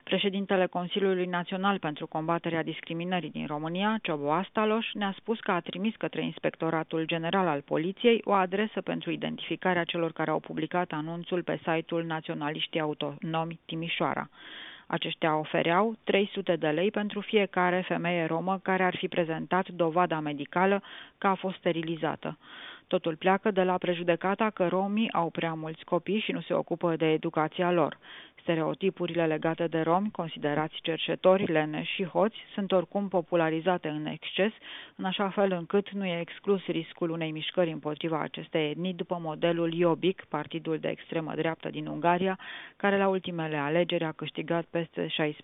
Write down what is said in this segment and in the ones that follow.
Președintele Consiliului Național pentru Combaterea Discriminării din România, Ciobo Astaloș, ne-a spus că a trimis către Inspectoratul General al Poliției o adresă pentru identificarea celor care au publicat anunțul pe site-ul Naționaliștii Autonomi Timișoara. Aceștia ofereau 300 de lei pentru fiecare femeie romă care ar fi prezentat dovada medicală că a fost sterilizată. Totul pleacă de la prejudecata că romii au prea mulți copii și nu se ocupă de educația lor. Stereotipurile legate de romi, considerați cerșetori, leneși și hoți, sunt oricum popularizate în exces, în așa fel încât nu e exclus riscul unei mișcări împotriva acestei etnii după modelul Jobbik, partidul de extremă dreaptă din Ungaria, care la ultimele alegeri a câștigat peste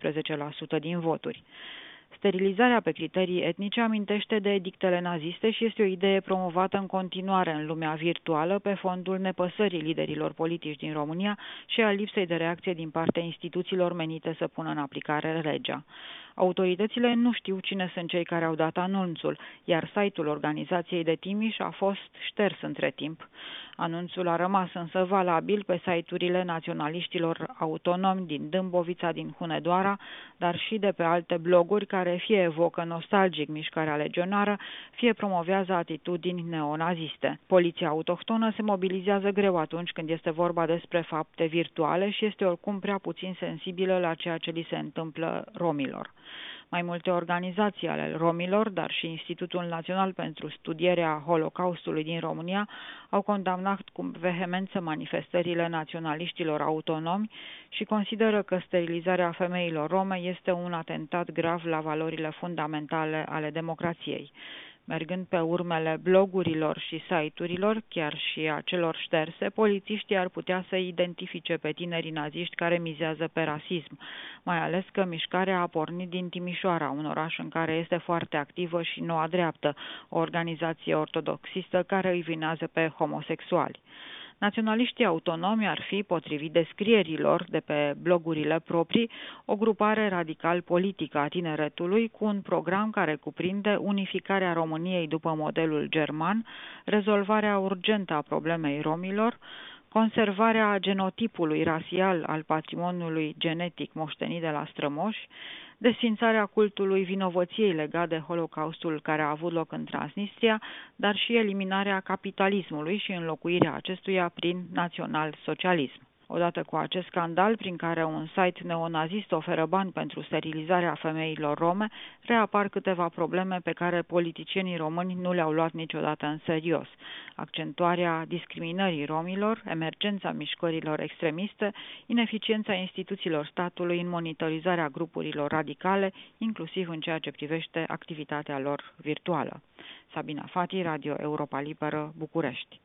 16% din voturi. Sterilizarea pe criterii etnice amintește de edictele naziste și este o idee promovată în continuare în lumea virtuală pe fondul nepăsării liderilor politici din România și a lipsei de reacție din partea instituțiilor menite să pună în aplicare legea. Autoritățile nu știu cine sunt cei care au dat anunțul, iar site-ul organizației de Timiș a fost șters între timp. Anunțul a rămas însă valabil pe site-urile naționaliștilor autonomi din Dâmbovița, din Hunedoara, dar și de pe alte bloguri care fie evocă nostalgic mișcarea legionară, fie promovează atitudini neonaziste. Poliția autohtonă se mobilizează greu atunci când este vorba despre fapte virtuale și este oricum prea puțin sensibilă la ceea ce li se întâmplă romilor. Mai multe organizații ale romilor, dar și Institutul Național pentru Studierea Holocaustului din România, au condamnat cu vehemență manifestările naționaliștilor autonomi și consideră că sterilizarea femeilor rome este un atentat grav la valorile fundamentale ale democrației. Mergând pe urmele blogurilor și site-urilor, chiar și a celor șterse, polițiștii ar putea să identifice pe tinerii naziști care mizează pe rasism, mai ales că mișcarea a pornit din Timișoara, un oraș în care este foarte activă și Noua Dreaptă, o organizație ortodoxistă care îi vinează pe homosexuali. Naționaliștii autonomi ar fi, potrivit descrierilor de pe blogurile proprii, o grupare radical politică a tineretului cu un program care cuprinde unificarea României după modelul german, rezolvarea urgentă a problemei romilor, conservarea genotipului rasial al patrimoniului genetic moștenit de la strămoși, desființarea cultului vinovăției legat de Holocaustul care a avut loc în Transnistria, dar și eliminarea capitalismului și înlocuirea acestuia prin național-socialism. Odată cu acest scandal, prin care un site neonazist oferă bani pentru sterilizarea femeilor rome, reapar câteva probleme pe care politicienii români nu le-au luat niciodată în serios. Accentuarea discriminării romilor, emergența mișcărilor extremiste, ineficiența instituțiilor statului în monitorizarea grupurilor radicale, inclusiv în ceea ce privește activitatea lor virtuală. Sabina Fati, Radio Europa Liberă, București.